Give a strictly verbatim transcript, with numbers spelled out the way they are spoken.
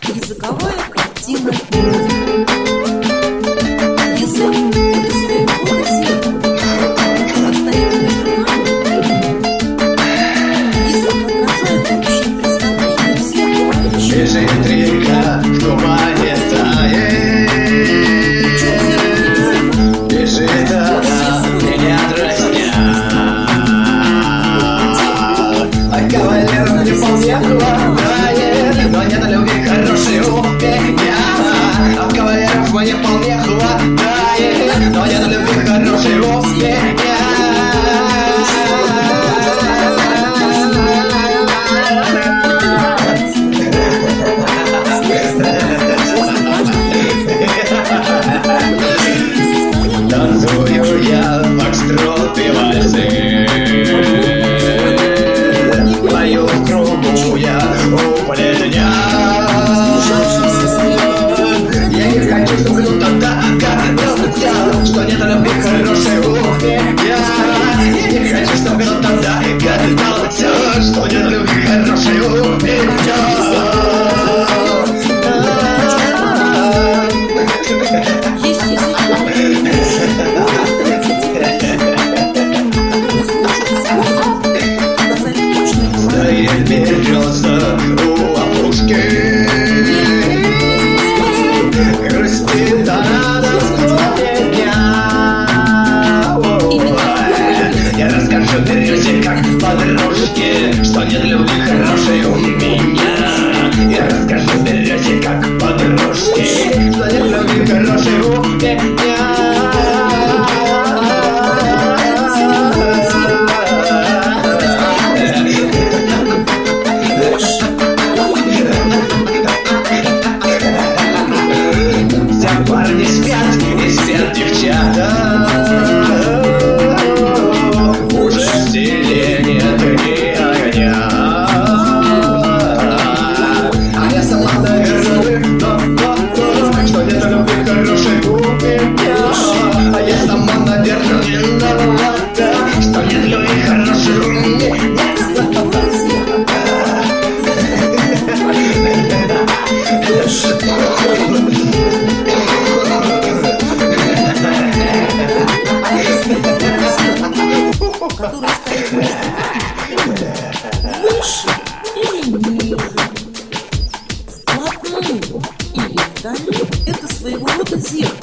Языковая картина мира. Язык — это своего рода зеркало. Расстояние между нами и язык отражает общее представление всех говорящих. Бежит река, в тумане тает. Бежит она, меня дразня. А кавалер не вполне хватает, но нет любви хорошей у меня. А кавалеров мне вполне хватает, но нет любви хорошей у меня. Танцую я фокстрот и вальсы, пою в кругу я у плетня. Я не хочу, чтобы кто-то догадался, что нет любви хорошей у меня. Я не хочу, чтобы кто-то догадался, что нет любви хорошей у меня. Стоит береза у опушки, грустит она на склоне дня. Я расскажу березе, как подружке, что нет любви хорошей у меня. Я расскажу березе, как подружке, что нет любви хорошей у меня. Парни спят и спят девчата, уже в селе нет ни огня. А я сама, наверное, виновата, что нет любви хорошей у меня. А я сама, наверное, виновата, что нет любви хорошей у меня. Который стоит выше или ниже, вплотную или вдали, это своего рода зеркало.